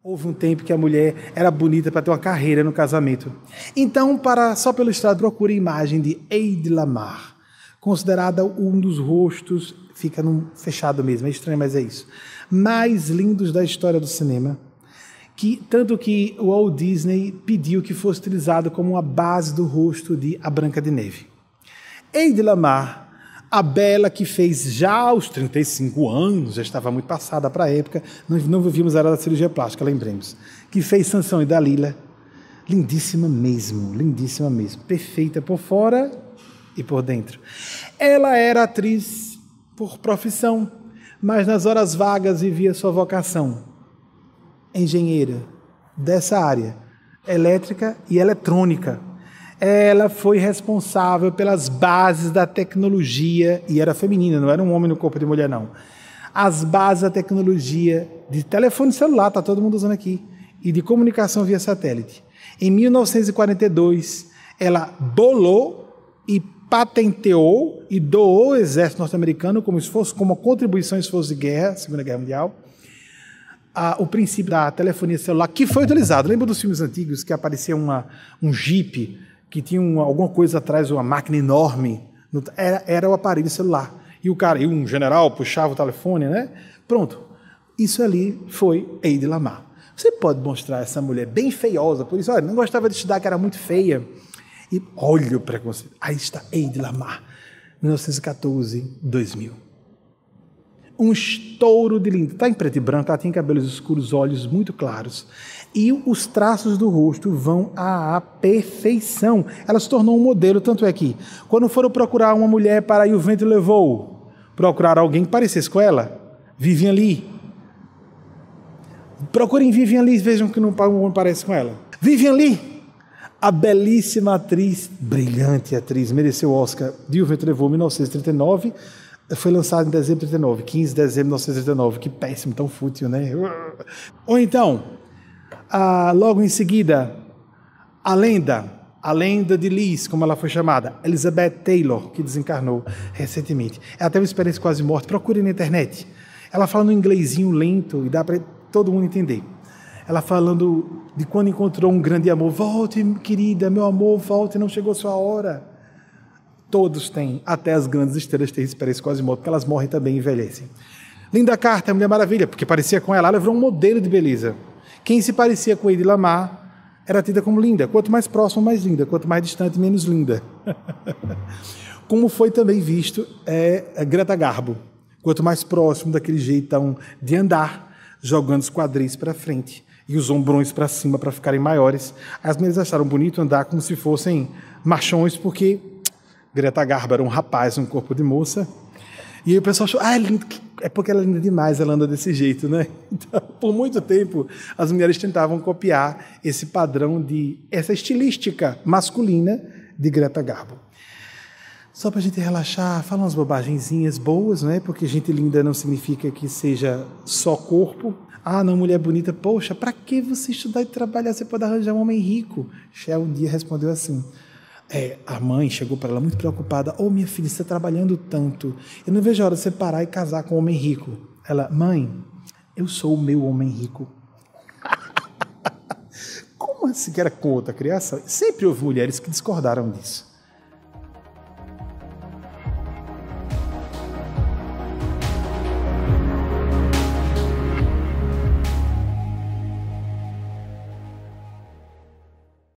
Houve um tempo que a mulher era bonita para ter uma carreira no casamento. Então, só pelo estado, procure a imagem de Hedy Lamarr, considerada um dos rostos, fica fechado mesmo, é estranho, mas é isso, mais lindos da história do cinema, tanto que o Walt Disney pediu que fosse utilizado como uma base do rosto de A Branca de Neve. Hedy Lamarr, a bela que fez já aos 35 anos, já estava muito passada para a época, não vivíamos a era da cirurgia plástica, lembremos, que fez Sansão e Dalila, lindíssima mesmo, perfeita por fora e por dentro. Ela era atriz por profissão, mas nas horas vagas vivia sua vocação, engenheira dessa área, elétrica e eletrônica. Ela foi responsável pelas bases da tecnologia, e era feminina, não era um homem no corpo de mulher, não. As bases da tecnologia de telefone celular, está todo mundo usando aqui, e de comunicação via satélite. Em 1942, ela bolou e patenteou e doou ao exército norte-americano como uma contribuição em esforço de guerra, Segunda Guerra Mundial, o princípio da telefonia celular, que foi utilizado. Lembra dos filmes antigos que aparecia um jipe, que tinha alguma coisa atrás, uma máquina enorme, era o aparelho celular. E um general puxava o telefone, né? Pronto. Isso ali foi Hedy Lamarr. Você pode mostrar essa mulher bem feiosa, por isso, olha, não gostava de estudar, que era muito feia. E olha o preconceito. Aí está Hedy Lamarr, 1914, 2000. Um estouro de linda. Está em preto e branco, ela tem cabelos escuros, olhos muito claros. E os traços do rosto vão à perfeição. Ela se tornou um modelo, tanto é que, quando foram procurar uma mulher para Ir o Vento Levou, procuraram alguém que parecesse com ela. Vivian Leigh. Procurem Vivian Leigh, vejam que não parece com ela. Vivian Leigh, a belíssima atriz, brilhante atriz, mereceu o Oscar de Ir o Vento Levou, 1939, foi lançado em dezembro de 1939, 15 de dezembro de 1939, que péssimo, tão fútil, né? Ou então, logo em seguida, a lenda de Liz, como ela foi chamada, Elizabeth Taylor, que desencarnou recentemente. Ela teve uma experiência quase morte, procure na internet. Ela fala no inglesinho lento e dá para todo mundo entender. Ela falando de quando encontrou um grande amor. Volte, querida, meu amor, volte, não chegou sua hora. Todos têm, até as grandes estrelas têm experiência quase morte, porque elas morrem também e envelhecem. Linda Carter, Mulher Maravilha, porque parecia com ela, ela virou um modelo de beleza. Quem se parecia com Hedy Lamarr era tida como linda. Quanto mais próximo, mais linda. Quanto mais distante, menos linda. Como foi também visto a Greta Garbo. Quanto mais próximo, daquele jeitão de andar, jogando os quadris para frente e os ombrões para cima para ficarem maiores. As mulheres acharam bonito andar como se fossem machões, porque Greta Garbo era um rapaz, um corpo de moça. E aí o pessoal achou, é porque ela é linda demais, ela anda desse jeito, né? Então, por muito tempo, as mulheres tentavam copiar esse padrão essa estilística masculina de Greta Garbo. Só para a gente relaxar, falar umas bobagenzinhas boas, né? Porque gente linda não significa que seja só corpo. Não, mulher bonita, poxa, para que você estudar e trabalhar? Você pode arranjar um homem rico. Shell um dia respondeu assim. A mãe chegou para ela muito preocupada. Minha filha, você está trabalhando tanto. Eu não vejo a hora de você parar e casar com um homem rico. Ela, mãe, eu sou o meu homem rico. Como assim que era com outra criação? Sempre houve mulheres que discordaram disso.